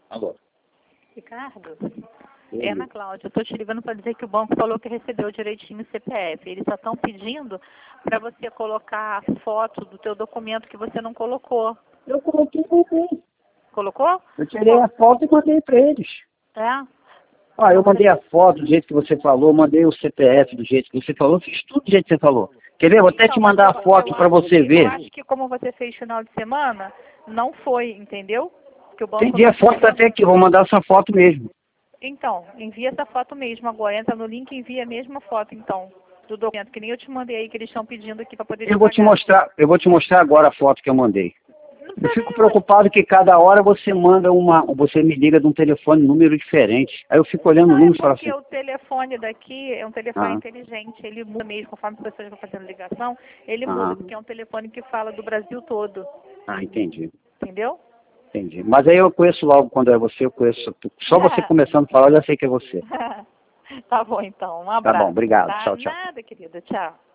Alô? Ricardo, é Ana Cláudia. Eu estou te ligando para dizer que o banco falou que recebeu direitinho o CPF. Eles só estão pedindo para você colocar a foto do teu documento que você não colocou. Eu coloquei e mandei. Colocou? Eu tirei a foto e mandei para eles. É? Eu mandei a foto do jeito que você falou, mandei o CPF do jeito que você falou, fiz tudo do jeito que você falou. Quer ver? Vou até te mandar a foto para você ver. Eu acho que como você fez final de semana, não foi, entendeu? Que o banco Entendi, a foto tá até aqui, vou mandar essa foto mesmo. Então, envia essa foto mesmo agora. Entra no link e envia a mesma foto, então, do documento, que nem eu te mandei aí, que eles estão pedindo aqui para poder Eu vou te mostrar agora a foto que eu mandei. Eu fico preocupado que cada hora você você me liga de um telefone, número diferente. Aí eu fico olhando o número e falo assim. Porque o telefone daqui é um telefone inteligente, ele muda mesmo, conforme as pessoas vão fazendo ligação, ele muda, porque é um telefone que fala do Brasil todo. Entendi. Entendeu? Entendi. Mas aí eu conheço logo quando é você, eu conheço. Só você começando a falar, eu já sei que é você. Tá bom, então. Um abraço. Tá bom, obrigado. Tchau, tchau. Nada, querida. Tchau.